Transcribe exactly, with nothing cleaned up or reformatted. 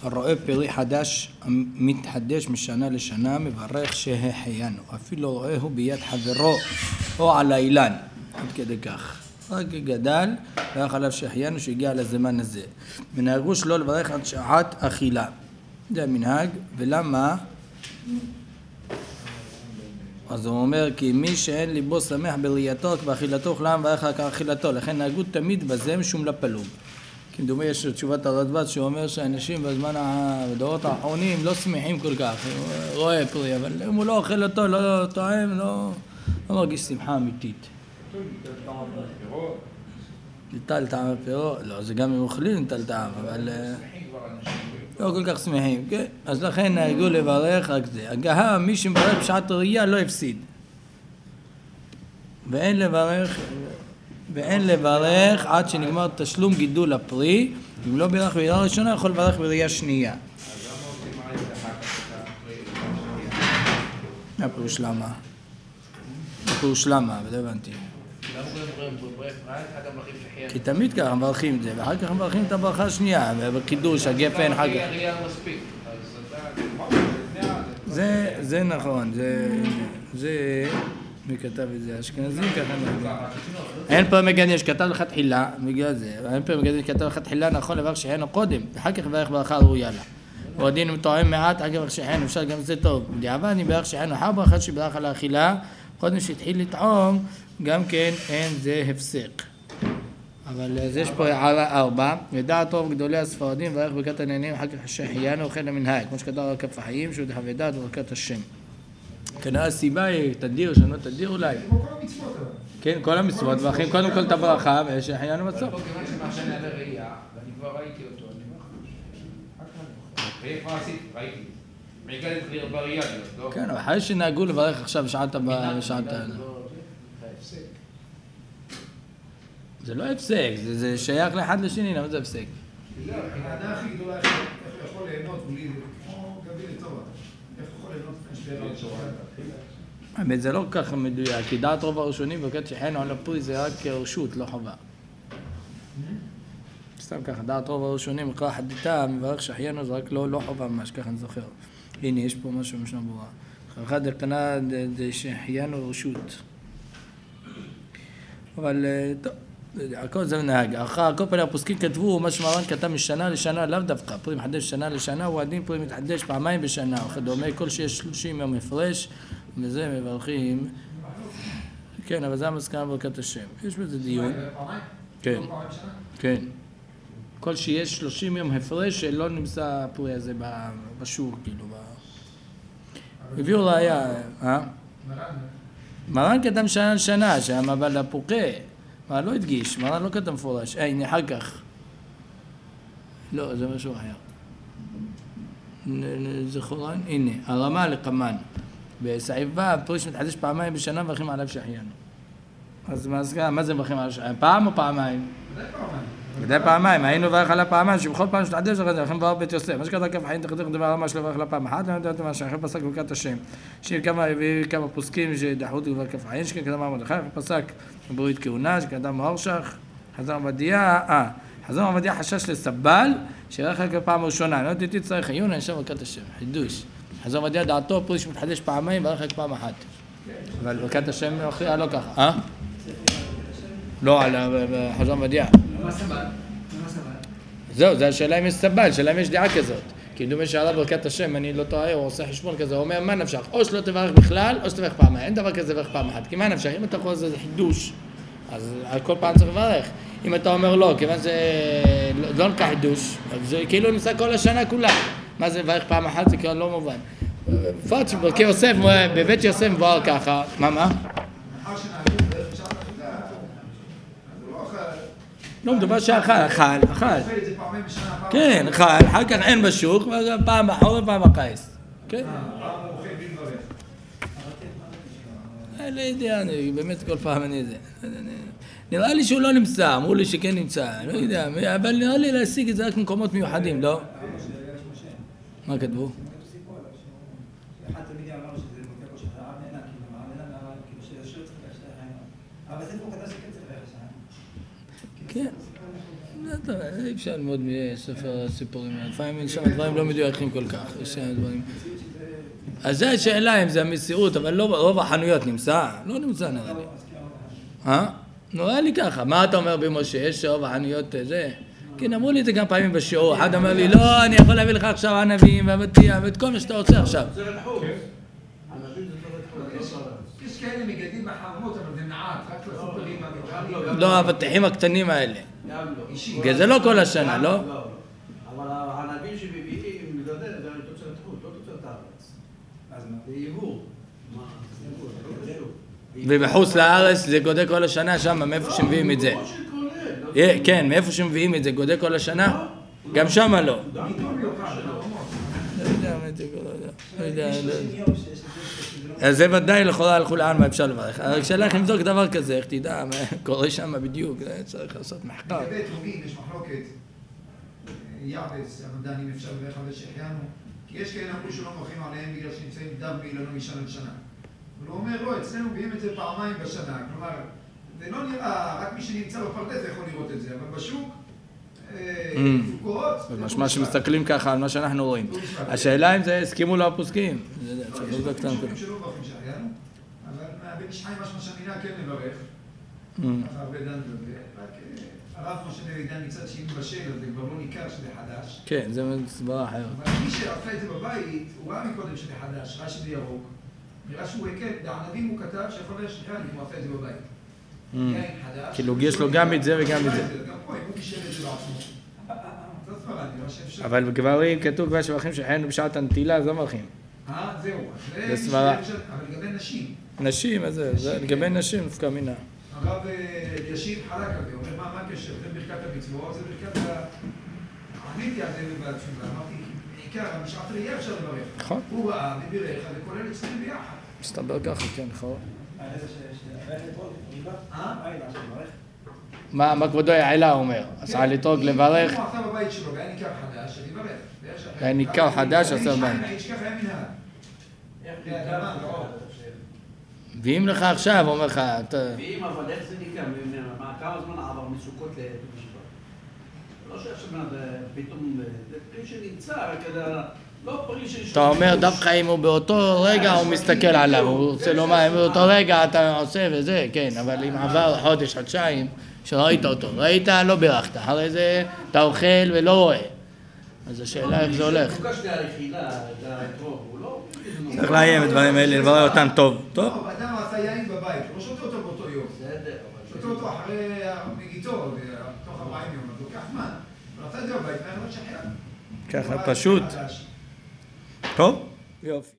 הרואה פרי חדש מתחדש משנה לשנה מברך שהחיינו, אפילו רואהו ביד חברו או על האילן, עד כדי כך. רק גדל, ואיך עליו שהחיינו שהגיע לזמן הזה. מנהגו שלא לברך עד שעת אכילה. זה המנהג, ולמה? אז הוא אומר, כי מי שאין ליבו שמח בראייתו ואכילתו חלם ואיך אכילתו, לכן נהגו תמיד בזה משום לפלוג. כי מדומה יש תשובת הרדב"ז שאומר שאנשים בזמן הדורות האחרונים לא שמחים כל כך, הוא רואה פרי, אבל אם הוא לא אוכל אותו, לא טועם, לא, לא מרגיש שמחה אמיתית. ליטל טעם הפירות, לא, זה גם אם אוכלים ליטל טעם, אבל לא כל כך שמחים, כן? אז לכן נהגו לברך רק זה. הגהה, מי שמברך בשעת ראייה לא הפסיד. ואין לברך, ואין לברך עד שנגמר תשלום גידול הפרי, אם לא בירך בראייה ראשונה, יכול לברך בראייה שנייה. מה פירוש למה? מה פירוש למה? אבל לא הבנתי. כי תמיד ככה מברכים את זה, ואחר כך מברכים את הברכה השנייה, ובקידוש, הגפן, אחר כך. זה, זה נכון, זה, מי כתב את זה? אשכנזים ככה נגיד. אין פה מגן שכתב לך תחילה, בגלל זה, אין פה מגן שכתב לך תחילה, נכון לברך שהיינו קודם, ואחר כך לברך ברכה ראויה לה. הוא עדין ומתואם מעט, אחר כך לברך שהיינו, אפשר גם זה טוב. בדיעבד אני ברך שהיינו אחר ברכה שברך על האכילה, קודם שהתחיל לטעום, גם כן אין זה הפסק. אבל יש פה הערה ארבע, ודעת רוב גדולי הספרדים וערך ברכת הנהנים, אחר כך שהחיינו אוכל למנהג, כמו שכתב על כף החיים, שהוא דחווה דעת וברכת השם. כנראה הסיבה היא תדיר, שנו תדיר אולי. כמו כל המצוות. כן, כל המצוות, ואחרים קודם כל את הברכה, ושהחיינו בסוף. כיוון שמאשן על הראייה, ואני כבר ראיתי אותו, אני אומר לך. ואיפה עשיתי? ראיתי. מעיגלת לי בראייה, לא? כן, אבל אחרי שנהגו לברך עכשיו בשעת הבאה, בשעת ה... זה לא הפסק, זה שייך לאחד לשני, למה זה הפסק? לא, העדה הכי גדולה איך הוא יכול ליהנות, כמו גבי לטובה. איך הוא יכול ליהנות שתי רעות שורה? האמת, זה לא כל כך מדויק, כי דעת רוב הראשונים ברכת שהחיינו על הפרי זה רק רשות, לא חובה. סתם ככה, דעת רוב הראשונים, מקרא חדיתה, מברך שהחיינו זה רק לא חובה ממש, ככה אני זוכר. הנה, יש פה משהו משנה ברורה. אחד הקטנה זה שהחיינו רשות. אבל טוב. הכל זה מנהג. אחר כל פעמים הפוסקים כתבו מה שמרן כתב משנה לשנה, לאו דווקא. פרי מחדש שנה לשנה, הוא עדין פרי מתחדש פעמיים בשנה. וכדומה, כל שיש שלושים יום הפרש, וזה מברכים. כן, אבל זה המסקנה ברכת השם. יש בזה דיון. כן. כן. כל שיש שלושים יום הפרש, שלא נמצא הפרי הזה בשור, כאילו. הביאו ראיה, אה? מרן כתב שנה לשנה, שם אבל הפוקה. מה לא הדגיש, מרן לא כתב מפורש, אה, הנה אחר כך. לא, זה משהו אחר. זכורן, הנה, הרמה לקמן. בסעיבה, פריש מתחדש פעמיים בשנה מברכים עליו שהחיינו. אז מה זה מברכים עליו שהחיינו? פעם או פעמיים? ודאי פעמיים. ודאי פעמיים, היינו מברך עליו פעמיים, שבכל פעם שתחדש אחרי זה, לכן בבר בית יוסף. מה שכתב כף חיים תחתך דבר הרמה שלו מברך עליו פעם אחת, אני יודעת מה שאחרי פסק ברכת השם. שיש כמה, כמה פוסקים שדחו אותי כבר כף חיים, שכן כתב מרדכי, אחרי פסק ברית כהונה, שכתב מהורשך, חזר עובדיה, אה, חזר עובדיה חשש לסבל, שירך רק בפעם הראשונה, אני לא יודעת צריך עיון, אני שם ברכת השם, חידוש. חזר עובדיה דעתו, פריש מתחדש פעמיים, מברך רק פעם אחת. אבל ברכת השם הוכיחה לא ככה, אה? לא, על חזר עובדיה. מה סבל? זהו, זו השאלה אם יש סבל, שאלה אם יש דעה כזאת. כי דומה שעלה ברכת השם, אני לא טועה, הוא עושה חשבון כזה, הוא אומר, מה נפשך? או שלא תברך בכלל, או שתברך פעמיים. אין דבר כזה לברך פעם אחת. כי מה נפשך? אם אתה יכול לעשות חידוש, אז כל פעם צריך לברך. אם אתה אומר לא, כיוון זה לא נקרא חידוש, אז זה כאילו נמצא כל השנה כולה. מה זה לברך פעם אחת? זה כאילו לא מובן. בפרט שברכי יוסף, בבית יוסף מבואר ככה, מה, מה? לא, מדובר שאכל, אכל, אכל. כן, אכל, אחר כך אין בשוק, פעם בחורף, פעם בקיץ. כן? אני לא יודע, באמת כל פעם אני זה. נראה לי שהוא לא נמצא, אמרו לי שכן נמצא, לא יודע, אבל נראה לי להשיג את זה רק במקומות מיוחדים, לא? מה כתבו? כן, טוב, אי אפשר ללמוד מספר סיפורים, לפעמים יש שם דברים לא מדויקים כל כך, יש שם דברים. אז זו השאלה אם זה המציאות, אבל לא רוב החנויות נמצא, לא נמצא נראה לי. אה? נראה לי ככה, מה אתה אומר במשה, יש רוב החנויות זה? כן, אמרו לי את זה גם פעמים בשיעור, אחד אומר לי, לא, אני יכול להביא לך עכשיו ענבים ואבטיח ואת כל מה שאתה רוצה עכשיו. יש כאלה מגדלים בחרמות, אבל זה מעט, רק לסופרים המתחרים. לא, האבטיחים הקטנים האלה. זה לא כל השנה, לא? אבל הענבים שמביאים לגדל, זה תוצרת חוץ, לא תוצרת הארץ. אז מה? זה יבוא. ובחוץ לארץ זה גודל כל השנה שם, מאיפה שמביאים את זה? כן, מאיפה שמביאים את זה, גודל כל השנה? גם שם לא. לא יודע, לא יודע. אז זה ודאי לכאורה הלכו לען מה אפשר לברך. רק שאלה איך לבדוק דבר כזה, איך תדע מה קורה שם בדיוק, צריך לעשות מחקר. לגבי תרומין יש מחלוקת, יעבס, המדענים אפשר לברך על זה שהחיינו, כי יש כאלה אמרו שלא מוכרים עליהם בגלל שנמצאים דם ואילנו משנה לשנה. אבל הוא אומר, לא, אצלנו מביאים את זה פעמיים בשנה, כלומר, זה לא נראה, רק מי שנמצא בפרדס יכול לראות את זה, אבל בשוק, תפוקות... משמע שמסתכלים ככה על מה שאנחנו רואים. השאלה אם זה הסכימו לו הפוסקים. יש פוסקים שלא מברכים שהחיינו, אבל בן איש חיים משמע שהמינה כן מברך, ככה הרבה דן בזה, רק הרב משה דן מצד שני בשל, אז זה כבר לא ניכר שזה חדש. כן, זה סברה אחרת. אבל מי שעשה את זה בבית, הוא ראה מקודם שזה חדש, ראה שזה ירוק. נראה שהוא הקל, בענבים הוא כתב שיכול להיות שכאן, אם הוא עשה את זה בבית. יין חדש. כאילו, יש לו גם את זה וגם את זה. גם פה, אם הוא קישר את זה בעצמו. זאת סברה, אני חושב ש... אבל בגברים כתוב כבר שמברכים שהחיינו בשעת הנטילה, אז לא מברכים. אה, זהו. זה סברה. אבל לגבי נשים. נשים, אז זה, לגבי נשים נפקא מינה. הרב ישיב חלק על זה, אומר, מה הקשר? זה ברכת המצוות, זה ברכת ה... עניתי על זה בתשובה, אמרתי, בעיקר, בשעת ראייה אפשר לברך. נכון. הוא ראה ובירך, וכולל אצלנו ביחד. מסתבר ככה, כן, נכון. אה? מה כבודו יעלה אומר? אז על לתרוג לברך. הוא עשה בבית שלו, והיה ניכר חדש, אני מברך. היה ניכר חדש, עשה בבית. האיש ככה היה מנהל. ואם לך עכשיו, אומר לך, אתה... ואם אבל איך זה ניכר? כמה זמן עבר מסוכות לישיבה? לא שעכשיו פתאום... זה פרי שנמצא, לא פרי ש... אתה אומר, דווקא אם הוא באותו רגע הוא מסתכל עליו, הוא רוצה לומר, אם באותו רגע אתה עושה וזה, כן, אבל אם עבר חודש, חודשיים, שראית אותו, ראית, לא בירכת, אחרי זה אתה אוכל ולא רואה. אז השאלה איך זה הולך. הוא קש להאכילה, לאתרוב, הוא לא... צריך לאיים את דברים האלה, לברר אותם טוב. טוב? לא, אדם עשה יין בבית, לא שותה אותו באותו יום. בסדר. שותה אותו אחרי מגיתו, תוך ארבעים יום, אז לוקח זמן. אבל עשה את זה בבית, מה יכול להיות שחייב? ככה פשוט. טוב? יופי.